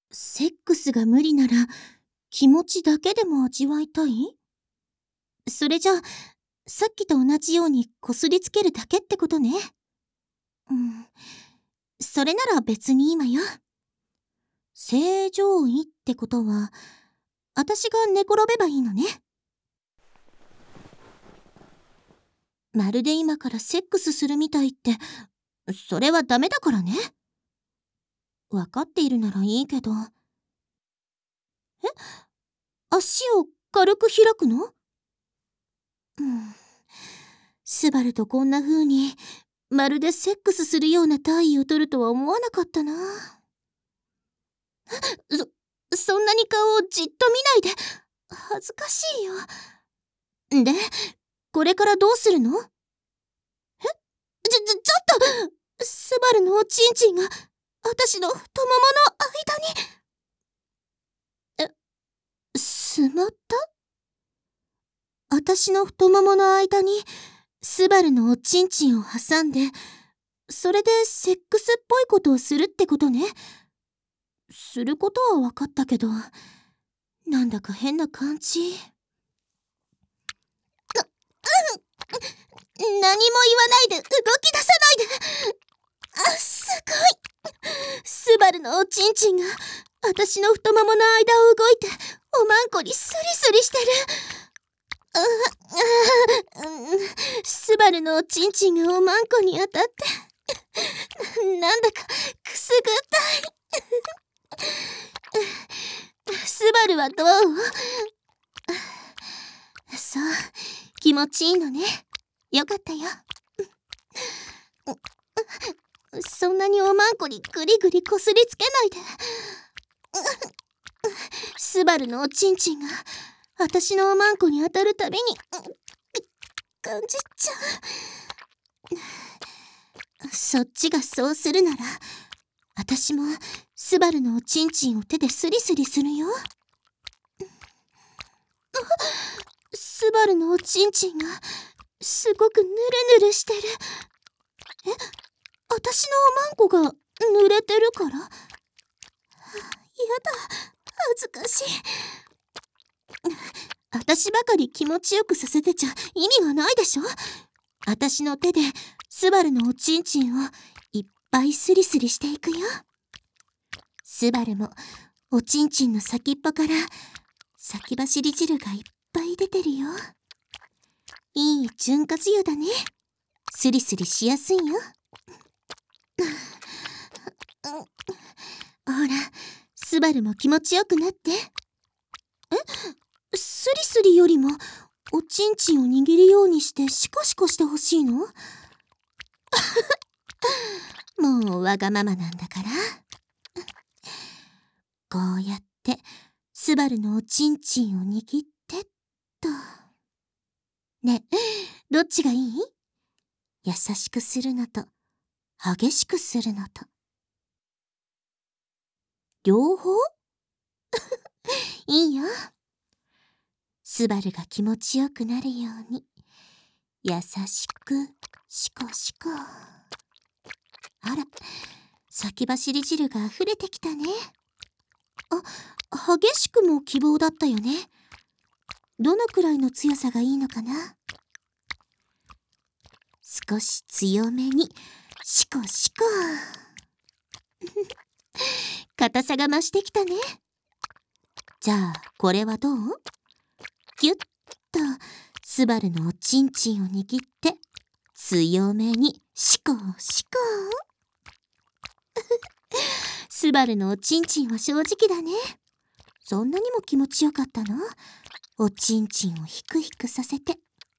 セックスが無理なら気持ちだけでも味わいたい？それじゃあ、さっきと同じようにこすりつけるだけってことね。それなら別にいいわよ。正常位ってことは、私が寝転べばいいのね。まるで今からセックスするみたいって、それはダメだからね。わかっているならいいけど。足を軽く開くの？スバルとこんな風に、まるでセックスするような体位を取るとは思わなかったな。そんなに顔をじっと見ないで。恥ずかしいよ。で、これからどうするの？ちょっとスバルのおちんちんが、私の太ももの間に。しまった？私の太ももの間に、スバルのおちんちんを挟んで、それでセックスっぽいことをするってことね。することは分かったけど、なんだか変な感じ。何も言わないで、動き出さないで。すごい。スバルのおちんちんが、私の太ももの間を動いて、おまんこにスリスリしてる。スバルのおちんちんがおまんこに当たって、なんだかくすぐったい。スバルはどう？そう、気持ちいいのね。よかったよ。そんなにおまんこにぐりぐりこすりつけないで。スバルのおちんちんが私のおまんこに当たるたびに感じちゃう。そっちがそうするなら、私もスバルのおちんちんを手でスリスリするよ。スバルのおちんちんがすごくヌルヌルしてる。私のおまんこが濡れてるから？やだ、恥ずかしい。私ばかり気持ちよくさせてちゃ意味がないでしょ。私の手でスバルのおちんちんをいっぱいスリスリしていくよ。スバルもおちんちんの先っぽから先走り汁がいっぱい出てるよ。いい潤滑油だね。スリスリしやすいよ。ほら、スバルも気持ちよくなって。スリスリよりもおちんちんを握るようにしてシコシコしてほしいの？もうわがままなんだから。こうやってスバルのおちんちんを握ってっと。ね、どっちがいい？優しくするのと激しくするのと。両方？いいよ。スバルが気持ちよくなるように優しくシコシコ。あら、先走り汁が溢れてきたね。激しくも希望だったよね。どのくらいの強さがいいのかな？少し強めにシコシコ。硬さが増してきたね。じゃあこれはどう？ギュッとスバルのおちんちんを握って強めにシコシコ。スバルのおちんちんは正直だね。そんなにも気持ちよかったの？おちんちんをヒクヒクさせて。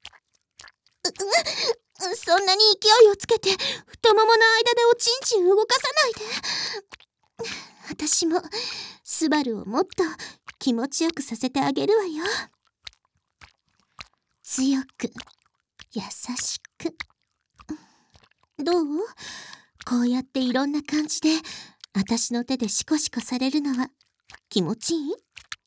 そんなに勢いをつけて太ももの間でおちんちん動かさないで。私もスバルをもっと気持ちよくさせてあげるわよ。強く優しく。どう？こうやっていろんな感じで私の手でシコシコされるのは気持ちいい？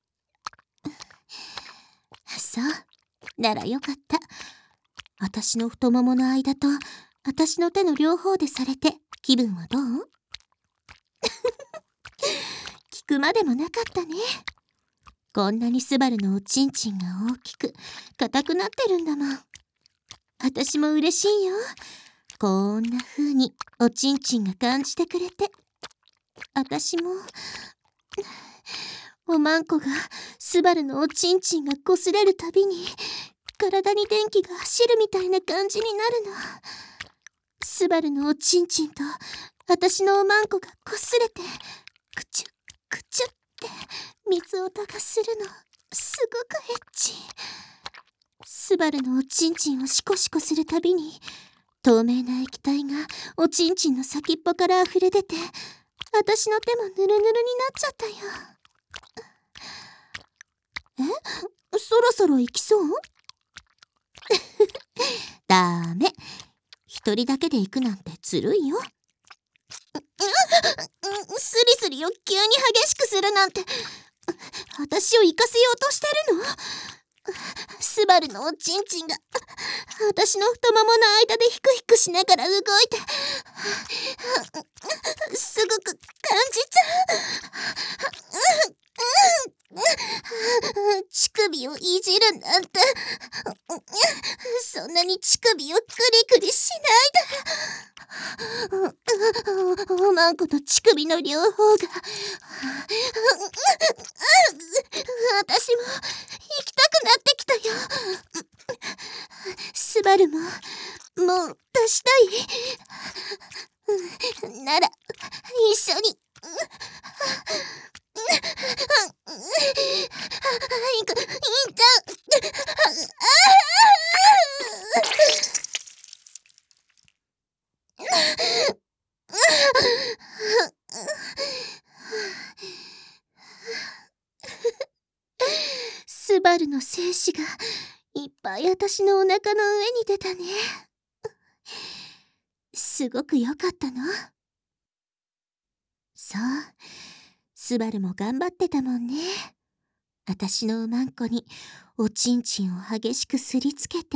そうならよかった。私の太ももの間と私の手の両方でされて気分はどう？聞くまでもなかったね。こんなにスバルのおちんちんが大きく硬くなってるんだもん。私も嬉しいよ。こんな風におちんちんが感じてくれて。私もおまんこがスバルのおちんちんが擦れるたびに体に電気が走るみたいな感じになるの。スバルのおちんちんと私のおまんこが擦れてクチュクチュって水音がするの。すごくエッチ。スバルのおちんちんをシコシコするたびに透明な液体がおちんちんの先っぽから溢れ出て、私の手もヌルヌルになっちゃったよ。そろそろ行きそう？ダメ。一人だけで行くなんてずるいよ。スリスリを急に激しくするなんて、私を行かせようとしてるの？スバルのおちんちんが私の太ももの間でヒクヒクしながら動いて、すごく感じちゃう。乳首をいじるなんて、そんなに乳首をクリクリしないで。おまんこと乳首の両方が。私も行きたくなってきたよ。スバルももう出したい。なら一緒に。いく、いいんだ。スバルの精子がいっぱい私のお腹の上に出たね。すごく良かったの？そう、スバルも頑張ってたもんね。私のおまんこにおちんちんを激しくすりつけて。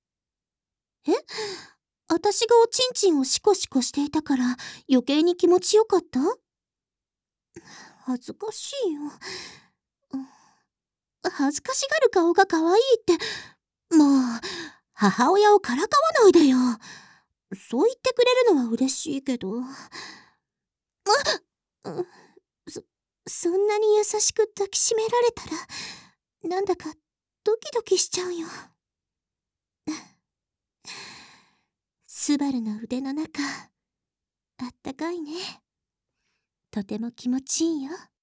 私がおちんちんをシコシコしていたから余計に気持ちよかった？恥ずかしいよ。恥ずかしがる顔が可愛いって、もう母親をからかわないでよ。そう言ってくれるのは嬉しいけど。そんなに優しく抱きしめられたらなんだかドキドキしちゃうよ。スバルの腕の中あったかいね。とても気持ちいいよ。